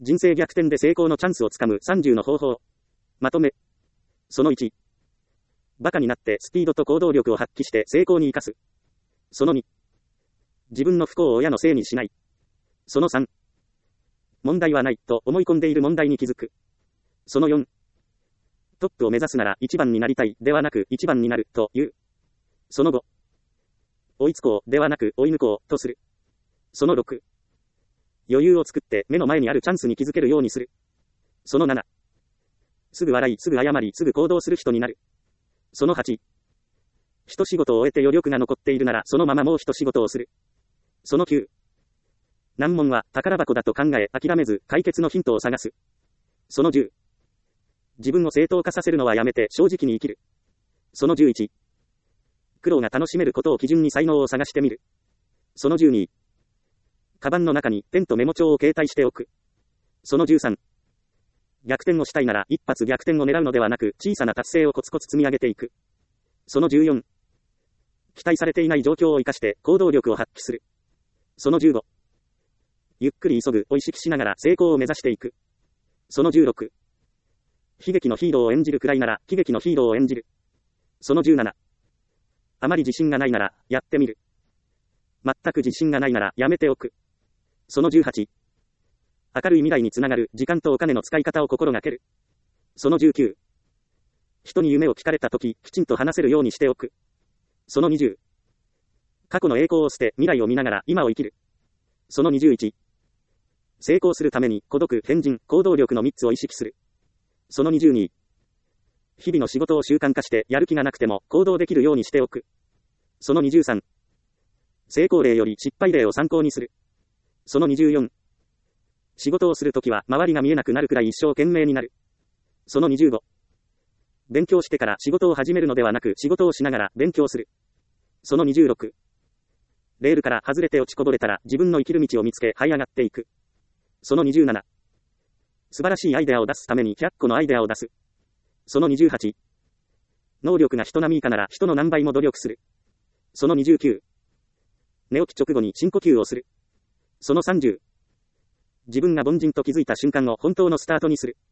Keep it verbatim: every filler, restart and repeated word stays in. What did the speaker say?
人生逆転で成功のチャンスをつかむさんじゅうの方法。まとめ。そのいち。バカになってスピードと行動力を発揮して成功に生かす。そのに。自分の不幸を親のせいにしない。そのさん。問題はないと思い込んでいる問題に気づく。そのよん。トップを目指すなら一番になりたいではなく一番になるという。そのご。追いつこうではなく追い抜こうとする。そのろく。余裕を作って目の前にあるチャンスに気づけるようにする。そのなな。すぐ笑い、すぐ謝り、すぐ行動する人になる。そのはち。一仕事を終えて余力が残っているならそのままもう一仕事をする。そのきゅう。難問は宝箱だと考え諦めず解決のヒントを探す。そのじゅう。自分を正当化させるのはやめて正直に生きる。そのじゅういち。苦労が楽しめることを基準に才能を探してみる。そのじゅうに。カバンの中にペンとメモ帳を携帯しておく。そのじゅうさん。逆転をしたいなら一発逆転を狙うのではなく小さな達成をコツコツ積み上げていく。そのじゅうよん。期待されていない状況を生かして行動力を発揮する。そのじゅうご。ゆっくり急ぐを意識しながら成功を目指していく。そのじゅうろく。悲劇のヒーローを演じるくらいなら喜劇のヒーローを演じる。そのじゅうなな。あまり自信がないならやってみる。全く自信がないならやめておく。そのじゅうはち。明るい未来につながる時間とお金の使い方を心がける。そのじゅうきゅう。人に夢を聞かれたとききちんと話せるようにしておく。そのにじゅう。過去の栄光を捨て未来を見ながら今を生きる。そのにじゅういち。成功するために孤独、変人、行動力のみっつを意識する。そのにじゅうに。日々の仕事を習慣化してやる気がなくても行動できるようにしておく。そのにじゅうさん。成功例より失敗例を参考にする。そのにじゅうよん。仕事をするときは周りが見えなくなるくらい一生懸命になる。そのにじゅうご。勉強してから仕事を始めるのではなく仕事をしながら勉強する。そのにじゅうろく。レールから外れて落ちこぼれたら自分の生きる道を見つけ這い上がっていく。そのにじゅうなな。素晴らしいアイデアを出すためにひゃっこのアイデアを出す。そのにじゅうはち。能力が人並み以下なら人の何倍も努力する。そのにじゅうきゅう。寝起き直後に深呼吸をする。そのさんじゅう。自分が凡人と気づいた瞬間を本当のスタートにする。